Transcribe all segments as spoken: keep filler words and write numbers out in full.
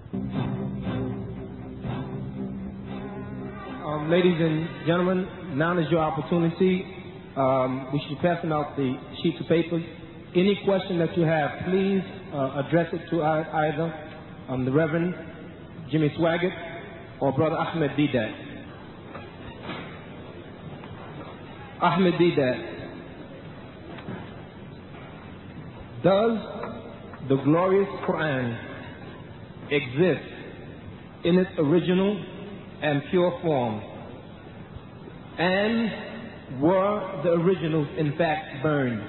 Um, ladies and gentlemen, now is your opportunity. Um, we should be passing out the sheets of paper. Any question that you have, please uh, address it to either um, the Reverend Jimmy Swaggart or Brother Ahmed Deedat. Ahmed Deedat, does the glorious Quran exist in its original and pure form? And were the originals in fact burned?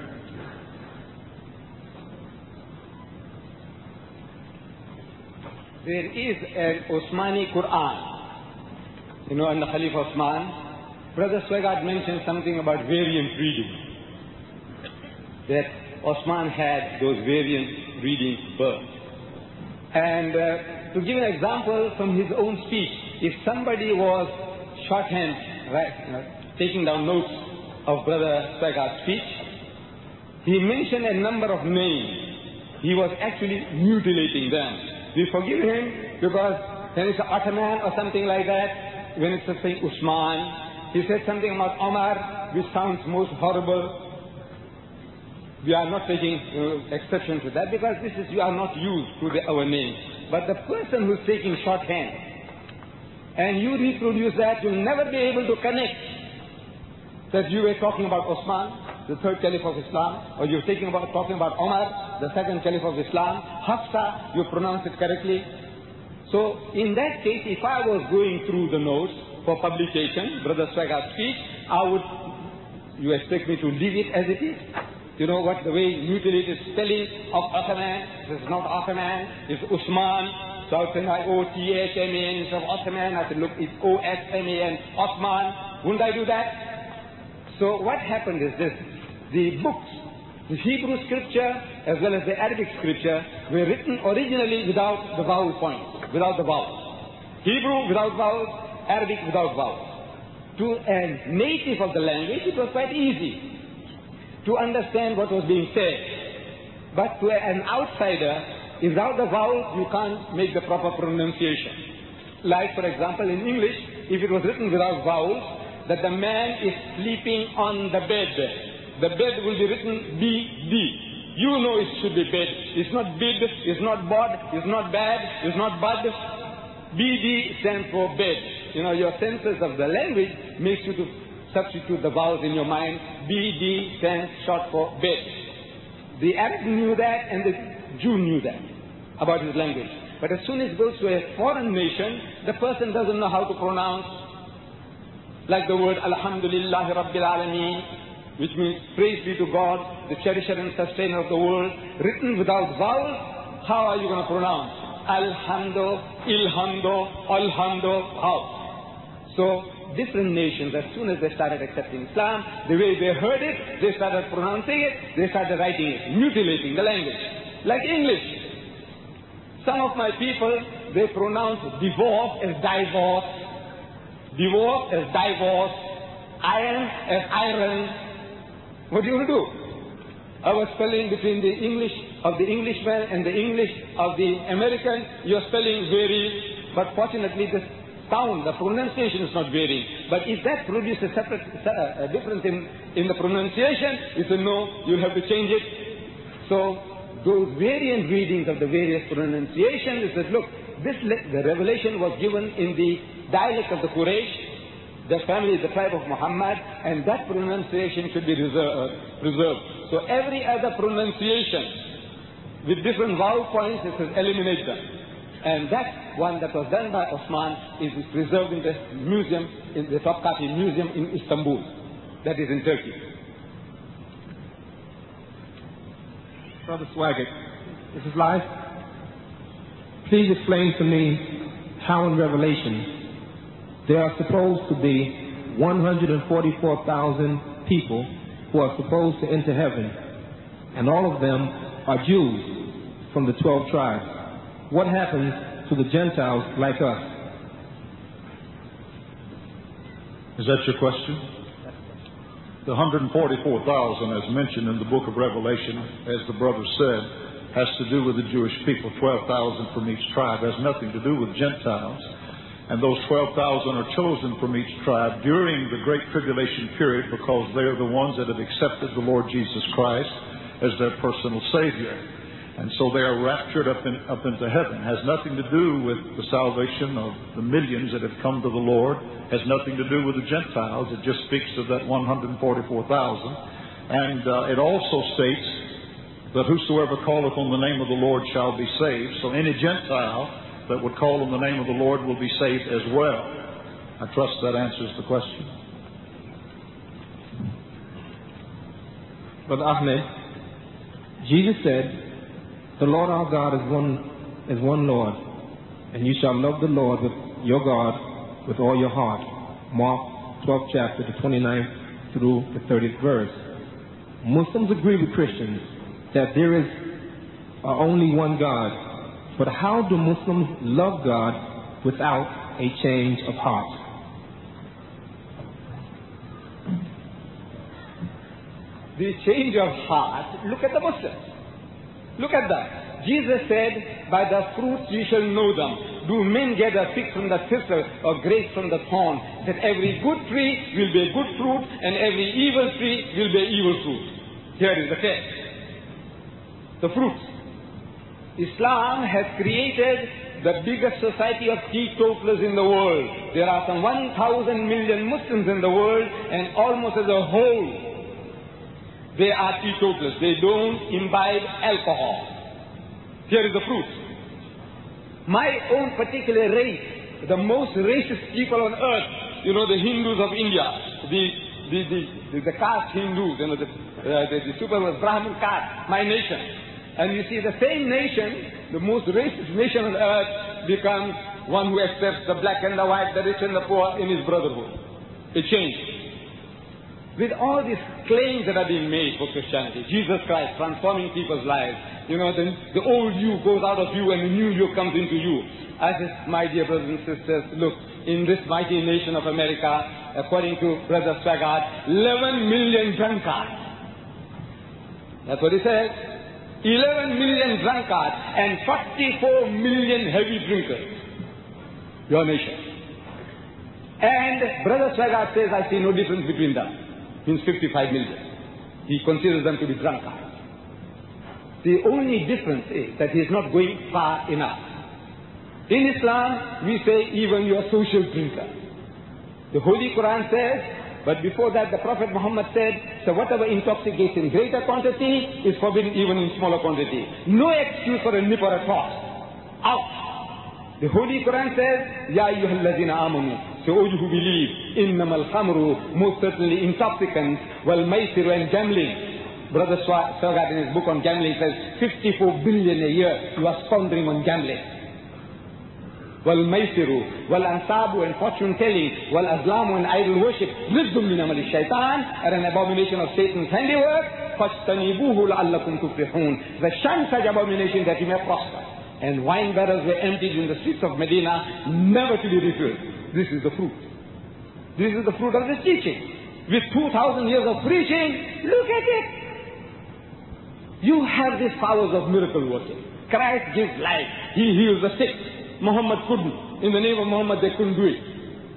There is an Osmani Quran, you know, and the Khalifa Osman. Brother Swaggart mentioned something about variant reading, that Osman had those variant readings burned. And uh, to give an example from his own speech, if somebody was shorthand, right, you know, taking down notes of Brother Swaggart's speech, he mentioned a number of names. He was actually mutilating them. We forgive him because when it's Ottoman or something like that, when it's saying Usman, he said something about Omar, which sounds most horrible. We are not taking uh, exception to that because this is, you are not used to the, our name. But the person who's taking shorthand and you reproduce that, you'll never be able to connect that you were talking about Osman, the third Caliph of Islam, or you're taking about, talking about Omar, the second Caliph of Islam. Hafsa, you pronounce it correctly. So in that case, if I was going through the notes for publication, Brother Swaggart's speech, I would, you expect me to leave it as it is? You know what, the way mutilated spelling of Ottoman, this is not Ottoman, it's Usman. So I would say O T H M A N instead of Ottoman. I said, look, it's O S M A N, Osman. Wouldn't I do that? So what happened is this, the books, the Hebrew scripture as well as the Arabic scripture were written originally without the vowel points, without the vowels. Hebrew without vowels, Arabic without vowels. To a native of the language, it was quite easy to understand what was being said. But to an outsider, without the vowels, you can't make the proper pronunciation. Like, for example, in English, if it was written without vowels, that the man is sleeping on the bed. The bed will be written B D. You know it should be bed. It's not bid, it's not bod, it's not bad, it's not bud. B D stands for bed. You know, your senses of the language makes you to substitute the vowels in your mind. B D stands short for bed. The Arab knew that and the Jew knew that about his language. But as soon as it goes to a foreign nation, the person doesn't know how to pronounce, like the word Alhamdulillah Rabbil Alameen, which means praise be to God, the cherisher and sustainer of the world, written without vowels. How are you going to pronounce? Alhamdo, Ilhamdo, Alhamdo, how? So different nations, as soon as they started accepting Islam, the way they heard it, they started pronouncing it, they started writing it, mutilating the language. Like English. Some of my people, they pronounce divorce as divorce, divorce as divorce, iron as iron. What do you want to do? Our spelling between the English of the Englishman and the English of the American, your spelling varies, but fortunately the sound, the pronunciation is not varying. But if that produces a separate uh, a difference in, in the pronunciation, you say no, you'll have to change it. So those variant readings of the various pronunciations, it says, look, this the revelation was given in the dialect of the Quraysh, the family, the tribe of Muhammad, and that pronunciation should be reserved, uh, preserved. So every other pronunciation with different vowel points, it says eliminate them. And that one that was done by Osman is preserved in the museum, in the Topkapi Museum in Istanbul. That is in Turkey. Brother Swaggart, this is live. Please explain to me how in Revelation there are supposed to be one hundred forty-four thousand people who are supposed to enter heaven, and all of them are Jews from the twelve tribes. What happens to the Gentiles like us? Is that your question? The one hundred forty-four thousand, as mentioned in the book of Revelation, as the brother said, has to do with the Jewish people, twelve thousand from each tribe. It has nothing to do with Gentiles. And those twelve thousand are chosen from each tribe during the Great Tribulation period because they are the ones that have accepted the Lord Jesus Christ as their personal Savior. And so they are raptured up, in, up into heaven. It has nothing to do with the salvation of the millions that have come to the Lord. It has nothing to do with the Gentiles. It just speaks of that one hundred forty-four thousand. And uh, it also states that whosoever calleth on the name of the Lord shall be saved. So any Gentile that would call on the name of the Lord will be saved as well. I trust that answers the question. Brother Ahmed, Jesus said, the Lord our God is one, is one Lord, and you shall love the Lord with your God with all your heart. Mark twelfth chapter, the twenty-ninth through the thirtieth verse. Muslims agree with Christians that there is uh, only one God. But how do Muslims love God without a change of heart? The change of heart, look at the Muslims. Look at that. Jesus said, by the fruits you shall know them. Do men gather figs from the thistle or grapes from the thorn? That every good tree will bear good fruit and every evil tree will bear evil fruit. Here is the text. The fruits. Islam has created the biggest society of teetotalers in the world. There are some one thousand million Muslims in the world, and almost as a whole, they are teetotalers. They don't imbibe alcohol. Here is the fruit. My own particular race, the most racist people on earth, you know, the Hindus of India, the the the, the, the caste Hindus, you know, the, uh, the, the super Brahmin caste, my nation. And you see the same nation, the most racist nation on earth, becomes one who accepts the black and the white, the rich and the poor in his brotherhood. It changed. With all these claims that are being made for Christianity, Jesus Christ transforming people's lives, you know, the, the old you goes out of you and the new you comes into you. I said, my dear brothers and sisters, look, in this mighty nation of America, according to Brother Swaggart, eleven million drunkards. That's what he said. eleven million drunkards and forty-four million heavy drinkers. Your nation. And Brother Swaggart says, I see no difference between them. Means fifty-five million. He considers them to be drunkards. The only difference is that he is not going far enough. In Islam, we say even your social drinker. The Holy Quran says, but before that, the Prophet Muhammad said, so whatever intoxicates in greater quantity is forbidden even in smaller quantity. No excuse for a nip or a toss. Out. The Holy Quran says, Ya ayyuhalladhina amanu, so all you who believe, innamal khamru, most certainly intoxicants, wal maisiru and gambling. Brother Swaggart in his book on gambling says, fifty-four billion a year you are squandering on gambling. Wal maisiru, wal ansabu and fortune telling, wal azlamu and idol worship, rizqum min amali shaitan, are an abomination of Satan's handiwork. Fastanibuhu la'allakum tuflihun. The shun such abomination that you may prosper. And wine barrels were emptied in the streets of Medina, never to be refilled. This is the fruit. This is the fruit of this teaching. With two thousand years of preaching, look at it. You have these powers of miracle working. Christ gives life. He heals the sick. Muhammad couldn't. In the name of Muhammad, they couldn't do it.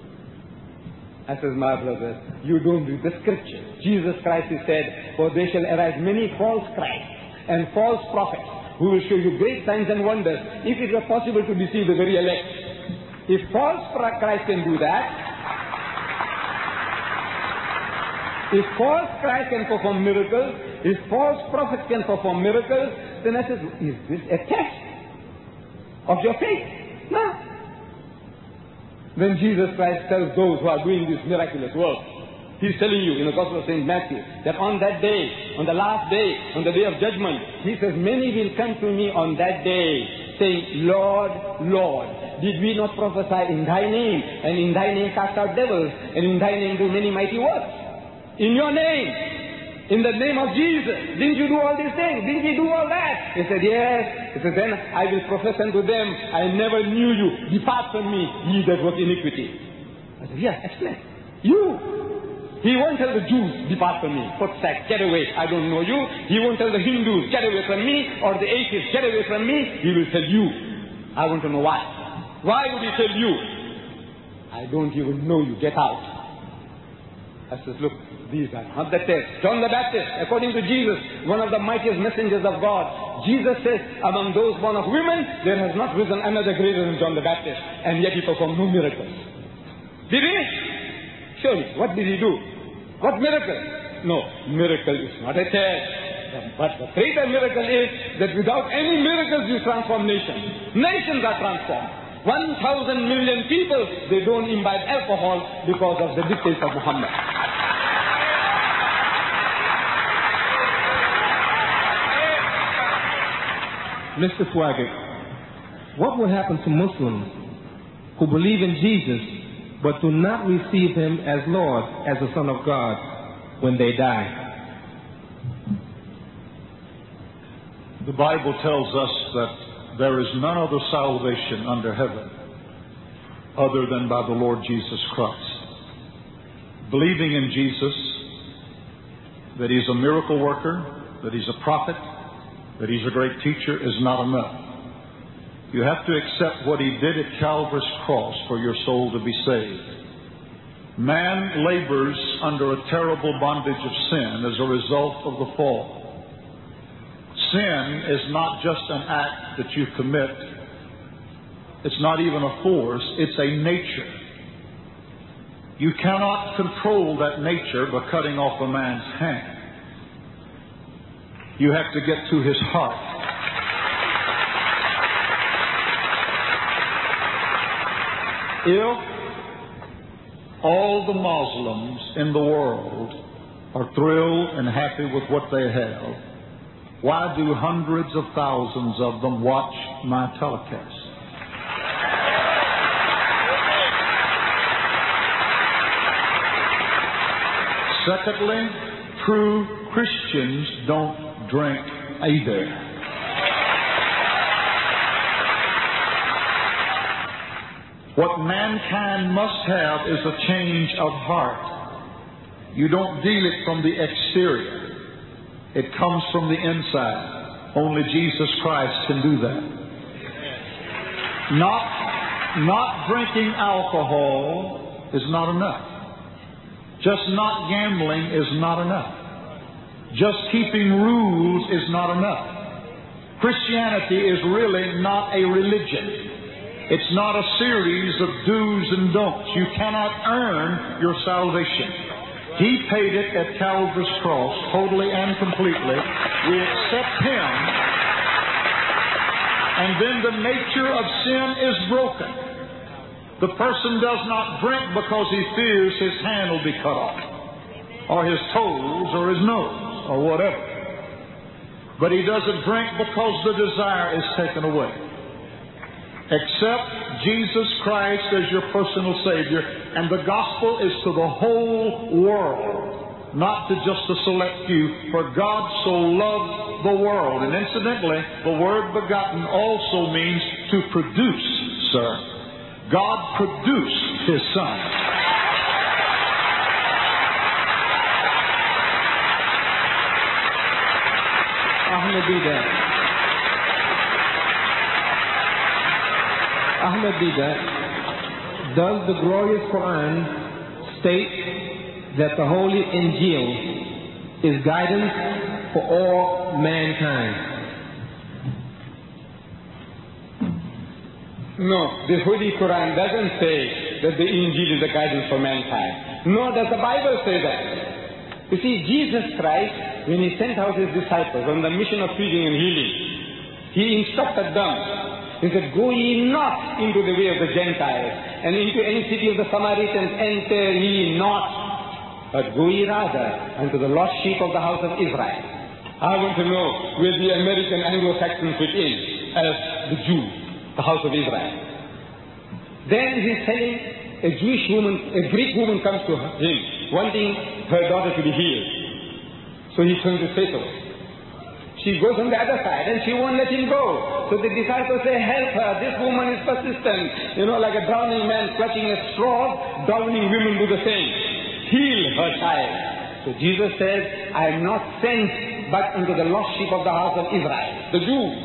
I says, my brothers, you don't read the scripture. Jesus Christ, he said, for there shall arise many false Christs and false prophets who will show you great signs and wonders, if it were possible to deceive the very elect. If false Christ can do that, if false Christ can perform miracles, if false prophets can perform miracles, then I says, is this a test of your faith? No. Then Jesus Christ tells those who are doing this miraculous work, he's telling you in the Gospel of Saint Matthew, that on that day, on the last day, on the day of judgment, he says, many will come to me on that day, saying, Lord, Lord, did we not prophesy in thy name, and in thy name cast out devils, and in thy name do many mighty works? In your name. In the name of Jesus. Didn't you do all these things? Didn't you do all that? He said, yes. He said, then I will profess unto them, I never knew you. Depart from me, ye that work iniquity. I said, yes, explain. You. He won't tell the Jews, depart from me, foot sack, get away, I don't know you. He won't tell the Hindus, get away from me, or the atheists, get away from me. He will tell you. I want to know why. Why would he tell you? I don't even know you, get out. I says, look, these are not the test. John the Baptist, according to Jesus, one of the mightiest messengers of God, Jesus says, among those born of women, there has not risen another greater than John the Baptist, and yet he performed no miracles. Did he? Surely. What did he do? What miracle? No, miracle is not a test. But the greater miracle is that without any miracles you transform nations. Nations are transformed. One thousand million people, they don't imbibe alcohol because of the dictates of Muhammad. Mister Swaggart, what will happen to Muslims who believe in Jesus but do not receive him as Lord, as the Son of God, when they die? The Bible tells us that there is none other salvation under heaven other than by the Lord Jesus Christ. Believing in Jesus, that he's a miracle worker, that he's a prophet, that he's a great teacher, is not enough. You have to accept what he did at Calvary's cross for your soul to be saved. Man labors under a terrible bondage of sin as a result of the fall. Sin is not just an act that you commit. It's not even a force. It's a nature. You cannot control that nature by cutting off a man's hand. You have to get to his heart. If all the Muslims in the world are thrilled and happy with what they have, why do hundreds of thousands of them watch my telecast? Secondly, true Christians don't drink either. What mankind must have is a change of heart. You don't deal it from the exterior. It comes from the inside. Only Jesus Christ can do that. Not, not drinking alcohol is not enough. Just not gambling is not enough. Just keeping rules is not enough. Christianity is really not a religion. It's not a series of do's and don'ts. You cannot earn your salvation. He paid it at Calvary's cross, totally and completely. We accept him, and then the nature of sin is broken. The person does not drink because he fears his hand will be cut off, or his toes, or his nose, or whatever. But he doesn't drink because the desire is taken away. Accept Jesus Christ as your personal Savior, and the gospel is to the whole world, not to just a select few. For God so loved the world. And incidentally, the word begotten also means to produce, sir. God produced his Son. Ahmed Didat. Ahmed Didat, does the glorious Quran state that the Holy Injil is guidance for all mankind? No, the Holy Quran doesn't say that the Injil is a guidance for mankind. Nor does the Bible say that. You see, Jesus Christ, when he sent out his disciples on the mission of feeding and healing, he instructed them. He said, go ye not into the way of the Gentiles, and into any city of the Samaritans enter ye not, but go ye rather unto the lost sheep of the house of Israel. I want to know where the American Anglo-Saxon fit in as the Jew, the house of Israel. Then he's telling a Jewish woman, a Greek woman comes to him, wanting her daughter to be healed. So he turns his face away. She goes on the other side and she won't let him go. So the disciples say, help her, this woman is persistent. You know, like a drowning man clutching a straw, drowning women do the same. heal her child. So Jesus says, I am not sent but unto the lost sheep of the house of Israel, the Jews.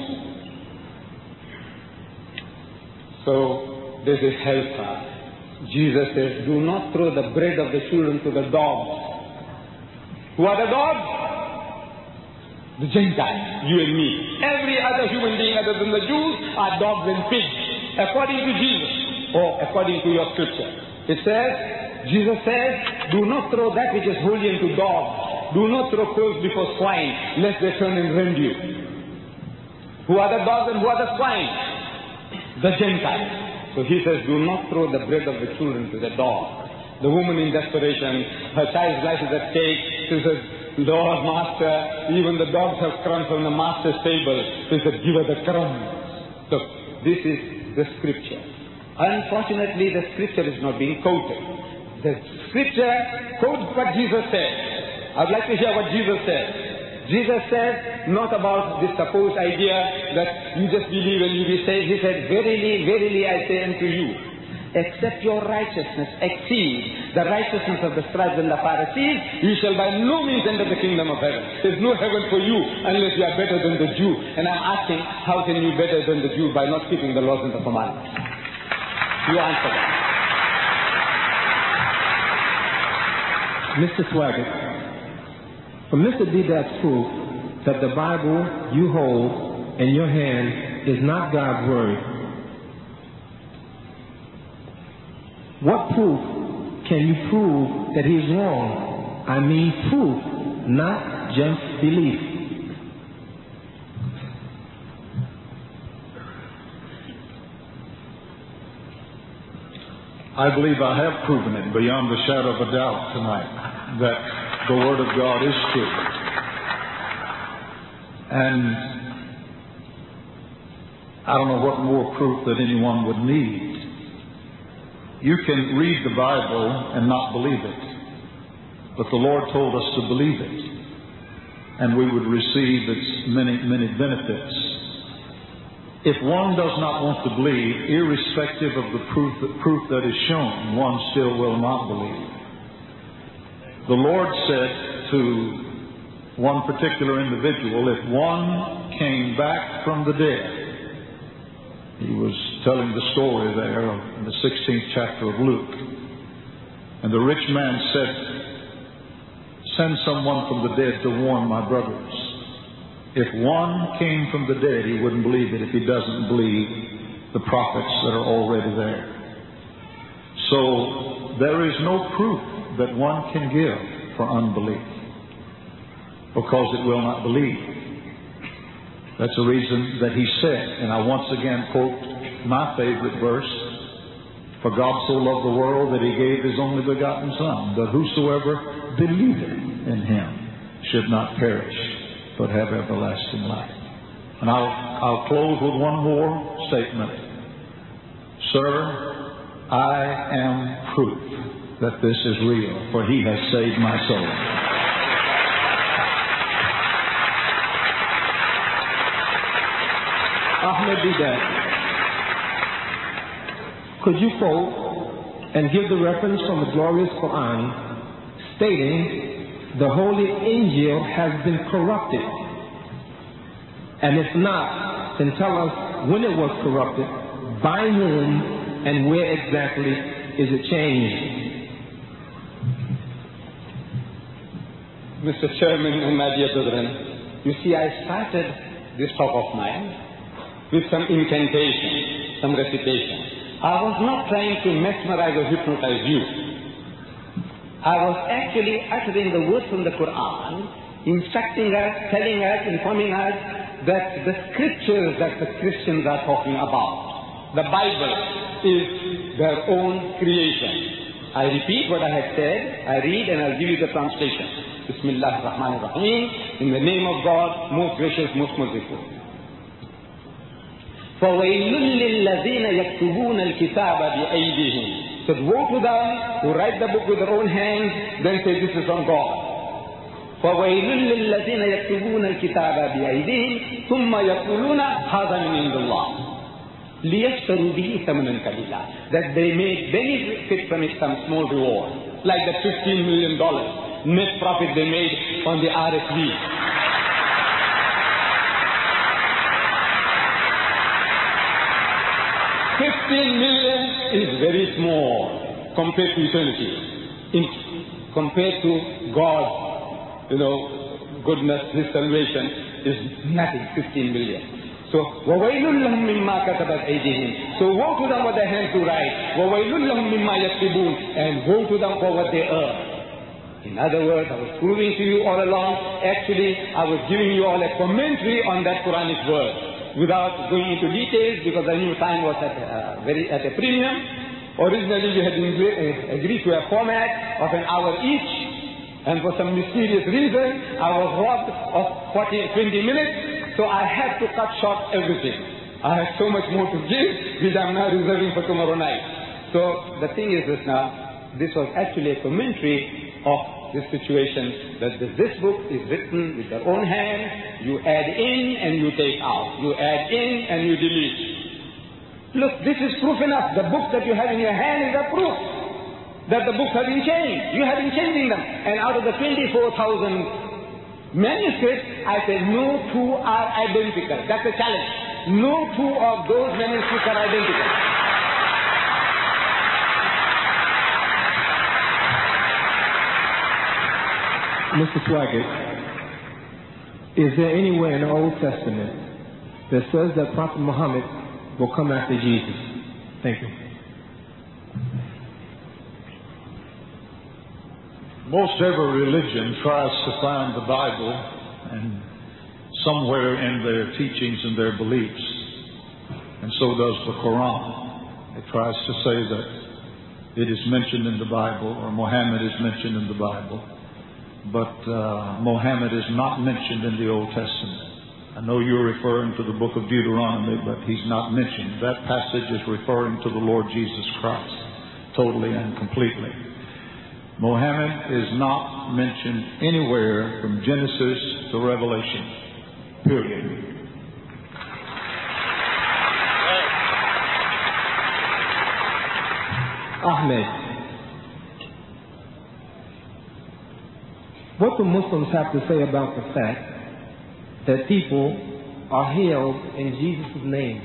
So this is help her. Jesus says, do not throw the bread of the children to the dogs. Who are the dogs? The Gentiles, you and me. Every other human being other than the Jews are dogs and pigs, according to Jesus, or according to your scripture. It says, Jesus says, do not throw that which is holy into dogs. Do not throw coals before swine, lest they turn and rend you. Who are the dogs and who are the swine? The Gentiles. So he says, do not throw the bread of the children to the dogs. The woman in desperation, her child's life is at stake. She says, Lord, Master, even the dogs have crumbs from the Master's table. He said, give her the crumbs. So this is the scripture. Unfortunately, the scripture is not being quoted. The scripture quotes what Jesus said. I'd like to hear what Jesus said. Jesus said, not about this supposed idea that you just believe and you be saved. He said, verily, verily, I say unto you, except your righteousness exceed the righteousness of the scribes and the Pharisees, you shall by no means enter the kingdom of heaven. There's no heaven for you unless you are better than the Jew. And I'm asking, how can you be better than the Jew by not keeping the laws and the commandments? You answer that. Mister Swaggart, from Mister Deedat's proof that the Bible you hold in your hand is not God's word, what proof can you prove that he is wrong? I mean proof, not just belief. I believe I have proven it beyond the shadow of a doubt tonight that the Word of God is true. And I don't know what more proof that anyone would need. You can read the Bible and not believe it, but the Lord told us to believe it, and we would receive its many, many benefits. If one does not want to believe, irrespective of the proof that, proof that is shown, one still will not believe. The Lord said to one particular individual, if one came back from the dead, he was telling the story there in the sixteenth chapter of Luke. And the rich man said, send someone from the dead to warn my brothers. If one came from the dead, he wouldn't believe it if he doesn't believe the prophets that are already there. So there is no proof that one can give for unbelief, because it will not believe. That's the reason that he said, and I once again quote my favorite verse, for God so loved the world that he gave his only begotten Son, that whosoever believeth in him should not perish, but have everlasting life. And I'll, I'll close with one more statement. Sir, I am proof that this is real, for he has saved my soul. Ahmed Deedat, could you quote and give the reference from the glorious Quran stating the Holy Injil has been corrupted? And if not, then tell us when it was corrupted, by whom, and where exactly is it changed? Mister Chairman and my dear brethren, you see, I started this talk of mine with some incantation, some recitation. I was not trying to mesmerize or hypnotize you. I was actually uttering the words from the Quran, instructing us, telling us, informing us that the scriptures that the Christians are talking about, the Bible, is their own creation. I repeat what I have said, I read and I'll give you the translation. Bismillah ar-Rahman ar-Rahim, in the name of God, most gracious, most merciful. فَوَيْلٌ لِلَّذِينَ يَكْتُبُونَ الْكِتَابَ بِأَيْدِهِمْ. So woe to them who write the book with their own hands, then say this is on God. فَوَيْلٌ لِلَّذِينَ يَكْتُبُونَ الْكِتَابَ بِأَيْدِهِمْ ثُمَّ يَقُولُونَ هَذَا مِنْ عِنْدِ اللَّهِ لِيَشْتَرُوا بِهِ ثَمَنًا قَلِيلًا, that they may benefit from it some small reward. like the fifteen million dollars net profit they made on the R S V. fifteen million is very small compared to eternity. In, compared to God, you know, goodness, His salvation is nothing, fifteen million. So, وَوَيْلٌ لَهُمْ مِمَّا كَتَبَتْ أَيْدِيهِمْ. So woe to them what their hands do right. وَوَيْلٌ لَهُمْ مِمَّا يَكْسِبُونَ. And woe to them for what they earn. In other words, I was proving to you all along, actually, I was giving you all a commentary on that Quranic verse, without going into details, because I knew time was at a, very, at a premium. Originally, we had agreed to a format of an hour each, and for some mysterious reason, I was robbed of forty, twenty minutes. So I had to cut short everything. I had so much more to give, which I'm now reserving for tomorrow night. So the thing is this now, this was actually a commentary of this situation, that this book is written with your own hand, you add in and you take out. You add in and you delete. Look, this is proof enough. The book that you have in your hand is a proof that the books have been changed. You have been changing them. And out of the twenty-four thousand manuscripts, I said no two are identical. That's a challenge. No two of those manuscripts are identical. Mister Swaggart, is there anywhere in the Old Testament that says that Prophet Muhammad will come after Jesus? Thank you. Most every religion tries to find the Bible and somewhere in their teachings and their beliefs, and so does the Quran. It tries to say that it is mentioned in the Bible, or Muhammad is mentioned in the Bible, but uh, Muhammad is not mentioned in the Old Testament. I know you're referring to the book of Deuteronomy, but he's not mentioned. That passage is referring to the Lord Jesus Christ, totally and completely. Muhammad is not mentioned anywhere from Genesis to Revelation, period. Ahmed, what do Muslims have to say about the fact that people are healed in Jesus' name?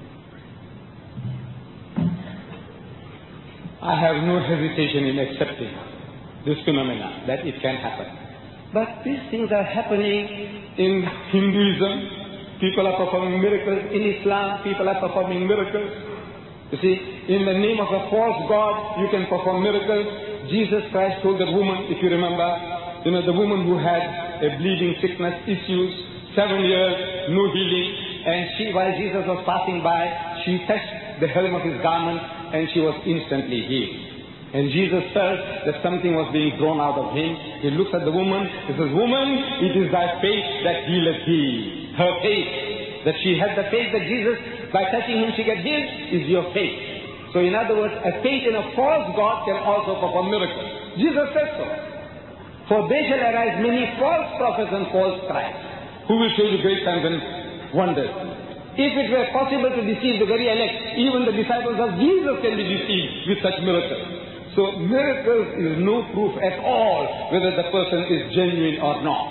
I have no hesitation in accepting this phenomena, that it can happen. But these things are happening in Hinduism. People are performing miracles. In Islam, people are performing miracles. You see, in the name of a false god, you can perform miracles. Jesus Christ told the woman, if you remember, you know, the woman who had a bleeding sickness issues, seven years, no healing, and she, while Jesus was passing by, she touched the hem of his garment, and she was instantly healed. And Jesus felt that something was being drawn out of him. He looks at the woman, he says, "Woman, it is thy faith that healeth thee." Her faith, that she had the faith that Jesus, by touching him she get healed, is your faith. So in other words, a faith in a false God can also perform miracles. Jesus said so. For there shall arise many false prophets and false Christs, who will show you great signs and wonders. If it were possible to deceive the very elect, even the disciples of Jesus can be deceived with such miracles. So miracles is no proof at all whether the person is genuine or not.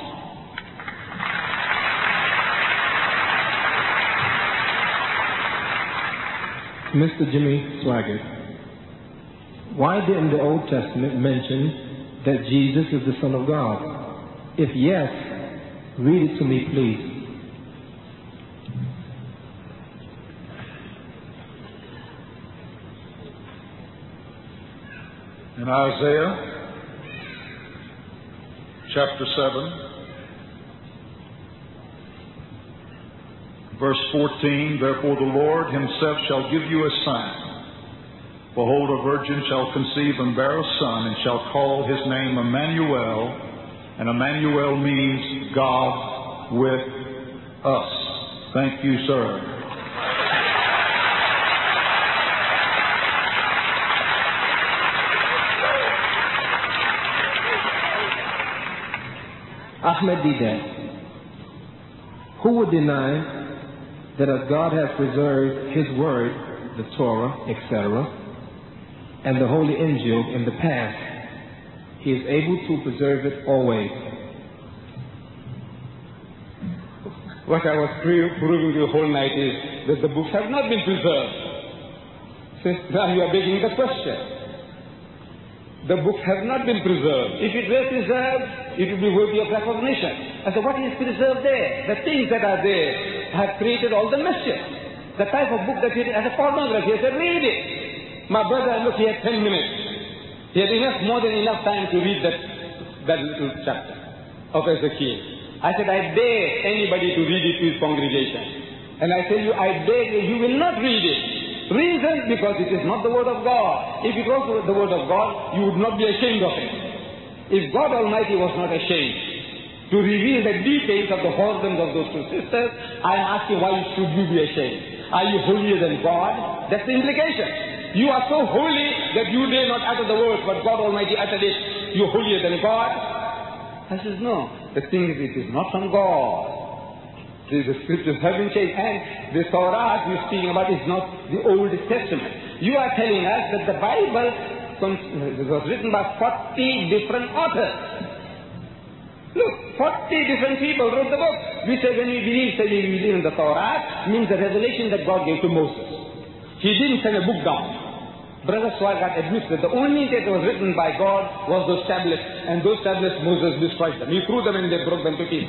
Mister Jimmy Swaggart, why didn't the Old Testament mention that Jesus is the Son of God? If yes, read it to me, please. In Isaiah chapter seven, verse fourteen, "Therefore the Lord himself shall give you a sign. Behold, a virgin shall conceive and bear a son, and shall call his name Emmanuel." And Emmanuel means God with us. Thank you, sir. Ahmed Didat, who would deny that as God has preserved His Word, the Torah, et cetera, and the Holy Injil in the past, He is able to preserve it always. What I was proving the whole night is that the books have not been preserved. So now you are begging the question. The books have not been preserved. If it were preserved, it would be worthy of recognition. I said, what is preserved there? The things that are there have created all the mischief. The type of book that he read as a pornography. I said, read it. My brother, look, he had ten minutes. He had enough, more than enough time to read that, that little chapter of Ezekiel. I said, I dare anybody to read it to his congregation. And I tell you, I dare you, you will not read it. Reason, because it is not the word of God. If it was the word of God, you would not be ashamed of it. If God Almighty was not ashamed to reveal the details of the whoredoms of those two sisters, I am asking, why should you be ashamed? Are you holier than God? That's the implication. You are so holy that you dare not utter the words, but God Almighty uttered it. You are holier than God? I says, no. The thing is, it is not from God. The scriptures have been changed. And the Torah you're speaking about is not the Old Testament. You are telling us that the Bible was written by forty different authors. Look, forty different people wrote the book. We say when we believe, say we believe in the Torah, means the revelation that God gave to Moses. He didn't send a book down. Brother Swagat admits that the only thing that was written by God was those tablets, and those tablets Moses destroyed them. He threw them and they broke them to pieces.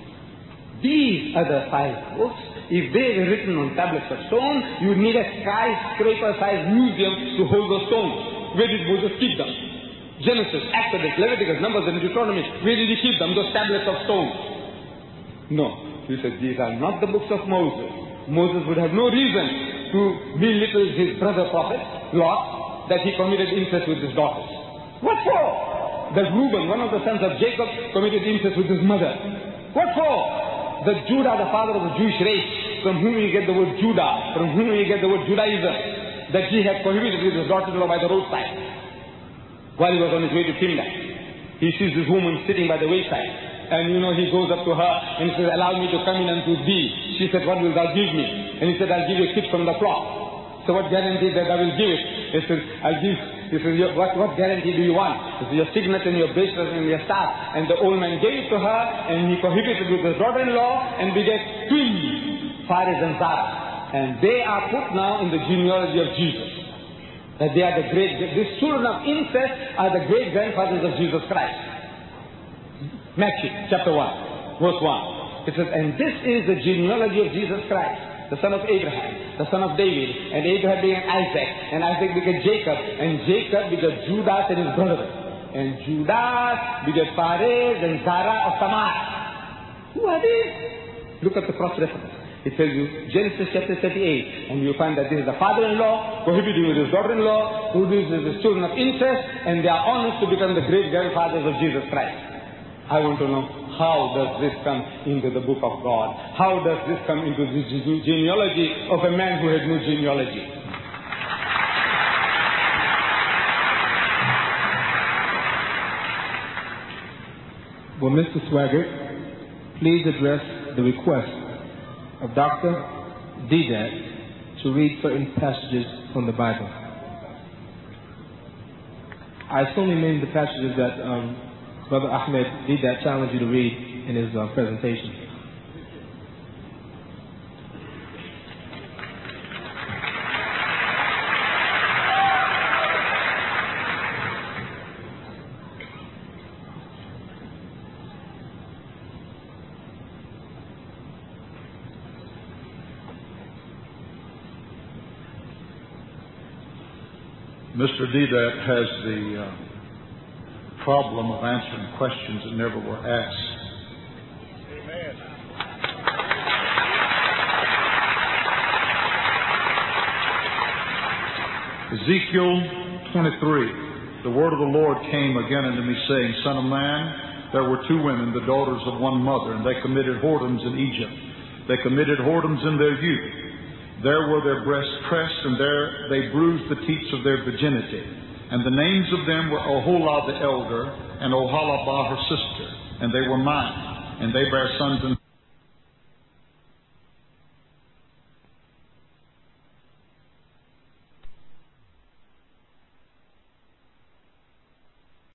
These are the five books. If they were written on tablets of stone, you would need a skyscraper-sized museum to hold those stones. Where did Moses keep them? Genesis, Exodus, Leviticus, Numbers, and Deuteronomy. Where did he keep them? Those tablets of stone. No. He said, these are not the books of Moses. Moses would have no reason to belittle his brother prophet, Lot, that he committed incest with his daughters. What for? That Reuben, one of the sons of Jacob, committed incest with his mother. What for? That Judah, the father of the Jewish race, from whom we get the word Judah, from whom we get the word Judaism, that he had cohabited with his daughter-in-law by the roadside while he was on his way to Timnah. He sees this woman sitting by the wayside. And you know, he goes up to her and he says, allow me to come in unto thee. She said, what will thou give me? And he said, I'll give you a kid from the flock. So what guarantee that I will give it? He says, I'll give, he says, what, what guarantee do you want? He says, your signet and your bracelet and your staff. And the old man gave it to her, and he cohabited with his daughter-in-law and begat twins, Phares and Zara. And they are put now in the genealogy of Jesus. That they are the great, these children of incest are the great grandfathers of Jesus Christ. Matthew chapter one, verse one. It says, and this is the genealogy of Jesus Christ, the son of Abraham, the son of David, and Abraham began Isaac, and Isaac began Jacob, and Jacob began Judas and his brother, and Judas began Phares and Zara of Tamar. Who are these? Look at the cross-reference. It tells you Genesis chapter thirty-eight, and you find that this is the father-in-law cohabiting with his daughter-in-law, who produces the children of incest, and they are honest to become the great grandfathers of Jesus Christ. I want to know, how does this come into the book of God? How does this come into the genealogy of a man who had no genealogy? Well, Mister Swaggart, please address the request of Doctor Deedat to read certain passages from the Bible. I solely named the passages that um, Brother Ahmed Deedat challenged you to read in his uh, presentation. Mister Deedat has the uh, problem of answering questions that never were asked. Amen. Ezekiel twenty-three. The word of the Lord came again unto me, saying, Son of man, there were two women, the daughters of one mother, and they committed whoredoms in Egypt. They committed whoredoms in their youth. There were their breasts pressed, and there they bruised the teats of their virginity. And the names of them were Oholah the elder, and Oholibah her sister, and they were mine, and they bare sons and